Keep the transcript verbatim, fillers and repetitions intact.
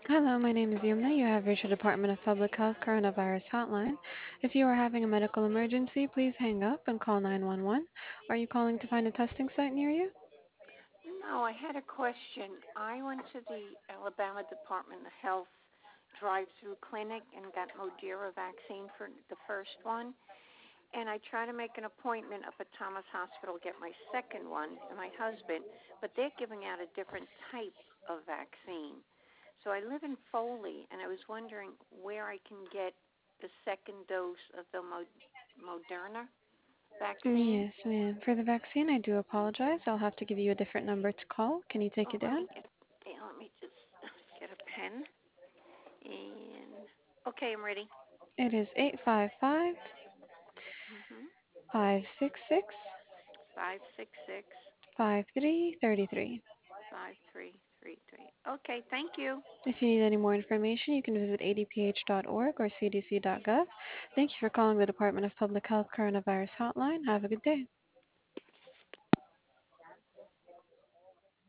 Hello, my name is Yumna. You have reached the Department of Public Health Coronavirus Hotline. If you are having a medical emergency, please hang up and call nine one one. Are you calling to find a testing site near you? No, I had a question. I went to the Alabama Department of Health drive-through clinic and got Modera vaccine for the first one. And I tried to make an appointment up at Thomas Hospital to get my second one and my husband, but they're giving out a different type of vaccine. So I live in Foley, and I was wondering where I can get the second dose of the Mo- Moderna vaccine. Yes, ma'am. For the vaccine, I do apologize. I'll have to give you a different number to call. Can you take Oh, it let down? me get yeah, let me just get a pen. And okay, I'm ready. It is eight five five, Mhm. five six six, Five six six five three three three. five three three three. Okay, thank you. If you need any more information, you can visit a d p h dot org or c d c dot gov. Thank you for calling the Department of Public Health Coronavirus Hotline. Have a good day.